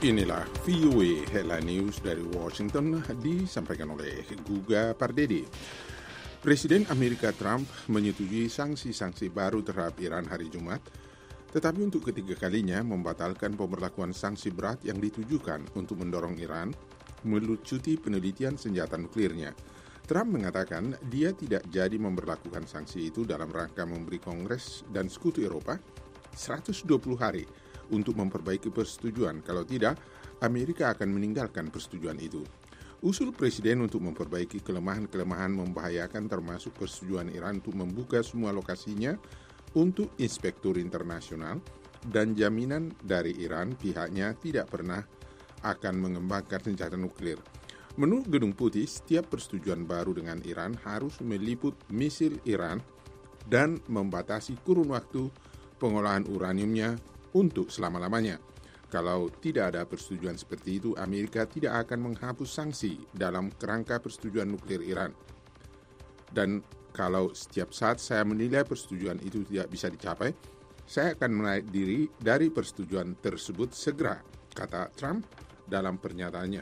Inilah VOA Headline News dari Washington disampaikan oleh Guga Pardede. Presiden Amerika Trump menyetujui sanksi-sanksi baru terhadap Iran hari Jumat, tetapi untuk ketiga kalinya membatalkan pemberlakuan sanksi berat yang ditujukan untuk mendorong Iran melucuti penelitian senjata nuklirnya. Trump mengatakan dia tidak jadi memberlakukan sanksi itu dalam rangka memberi Kongres dan Sekutu Eropa 120 hari untuk memperbaiki persetujuan. Kalau tidak, Amerika akan meninggalkan persetujuan itu. Usul Presiden untuk memperbaiki kelemahan-kelemahan membahayakan termasuk persetujuan Iran untuk membuka semua lokasinya untuk inspektur internasional dan jaminan dari Iran pihaknya tidak pernah akan mengembangkan senjata nuklir. Menurut Gedung Putih, setiap persetujuan baru dengan Iran harus meliput misil Iran dan membatasi kurun waktu pengolahan uraniumnya untuk selama-lamanya. Kalau tidak ada persetujuan seperti itu, Amerika tidak akan menghapus sanksi dalam kerangka persetujuan nuklir Iran. Dan kalau setiap saat saya menilai persetujuan itu tidak bisa dicapai, saya akan menarik diri dari persetujuan tersebut segera, kata Trump dalam pernyataannya.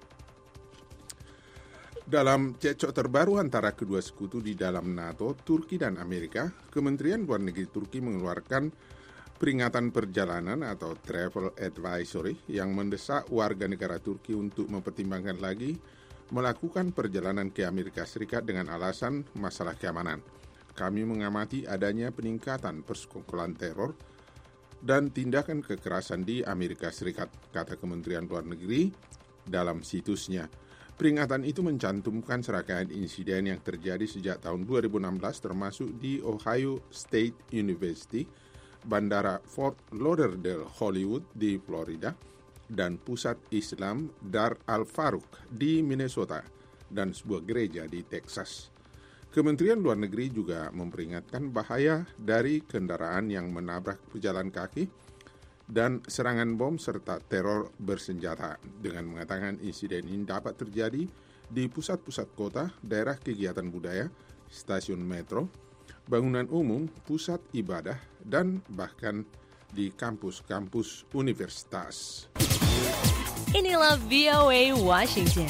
Dalam cekcok terbaru antara kedua sekutu di dalam NATO, Turki dan Amerika, Kementerian Luar Negeri Turki mengeluarkan peringatan perjalanan atau travel advisory yang mendesak warga negara Turki untuk mempertimbangkan lagi melakukan perjalanan ke Amerika Serikat dengan alasan masalah keamanan. Kami mengamati adanya peningkatan persekongkolan teror dan tindakan kekerasan di Amerika Serikat, kata Kementerian Luar Negeri dalam situsnya. Peringatan itu mencantumkan serangkaian insiden yang terjadi sejak tahun 2016 termasuk di Ohio State University, Bandara Fort Lauderdale Hollywood di Florida, dan Pusat Islam Dar al-Faruq di Minnesota, dan sebuah gereja di Texas. Kementerian Luar Negeri juga memperingatkan bahaya dari kendaraan yang menabrak pejalan kaki dan serangan bom serta teror bersenjata, dengan mengatakan insiden ini dapat terjadi di pusat-pusat kota, daerah kegiatan budaya, stasiun metro, bangunan umum, pusat ibadah, dan bahkan di kampus-kampus universitas. Inilah VOA Washington.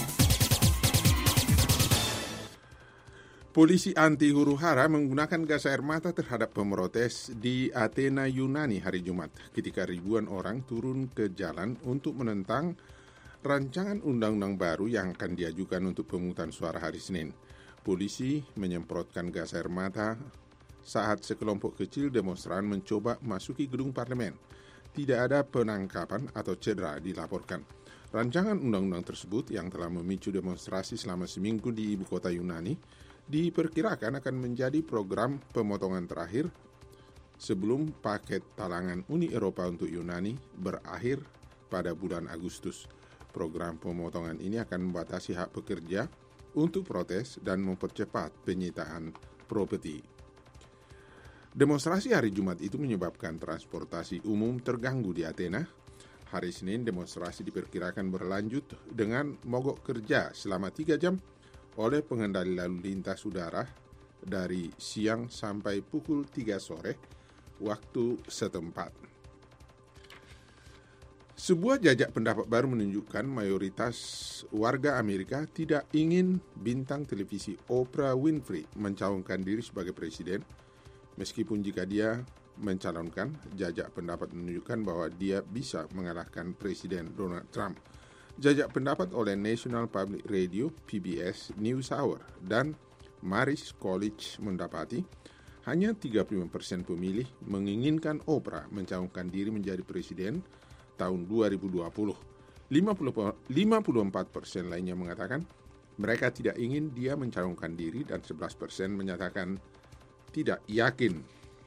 Polisi anti huru-hara menggunakan gas air mata terhadap pemrotes di Athena, Yunani hari Jumat, ketika ribuan orang turun ke jalan untuk menentang rancangan undang-undang baru yang akan diajukan untuk pemungutan suara hari Senin. Polisi menyemprotkan gas air mata saat sekelompok kecil demonstran mencoba masuki gedung parlemen. Tidak ada penangkapan atau cedera dilaporkan. Rancangan undang-undang tersebut yang telah memicu demonstrasi selama seminggu di ibu kota Yunani diperkirakan akan menjadi program pemotongan terakhir sebelum paket talangan Uni Eropa untuk Yunani berakhir pada bulan Agustus. Program pemotongan ini akan membatasi hak pekerja untuk protes dan mempercepat penyitaan properti. Demonstrasi hari Jumat itu menyebabkan transportasi umum terganggu di Athena. Hari Senin demonstrasi diperkirakan berlanjut dengan mogok kerja selama 3 jam oleh pengendali lalu lintas udara dari siang sampai pukul 3 sore waktu setempat. Sebuah jajak pendapat baru menunjukkan mayoritas warga Amerika tidak ingin bintang televisi Oprah Winfrey mencalonkan diri sebagai presiden. Meskipun jika dia mencalonkan, jajak pendapat menunjukkan bahwa dia bisa mengalahkan Presiden Donald Trump. Jajak pendapat oleh National Public Radio, PBS NewsHour, dan Marist College mendapati hanya 35% pemilih menginginkan Oprah mencalonkan diri menjadi presiden tahun 2020. 54% lainnya mengatakan mereka tidak ingin dia mencalonkan diri dan 11% menyatakan tidak yakin.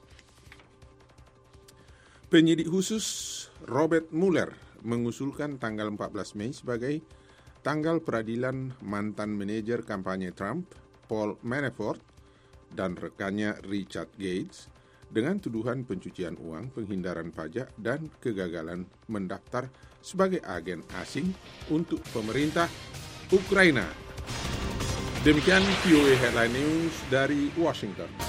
Penyidik khusus Robert Mueller mengusulkan tanggal 14 Mei sebagai tanggal peradilan mantan manajer kampanye Trump, Paul Manafort, dan rekannya Richard Gates dengan tuduhan pencucian uang, penghindaran pajak, dan kegagalan mendaftar sebagai agen asing untuk pemerintah Ukraina. Demikian VOA Headline News dari Washington.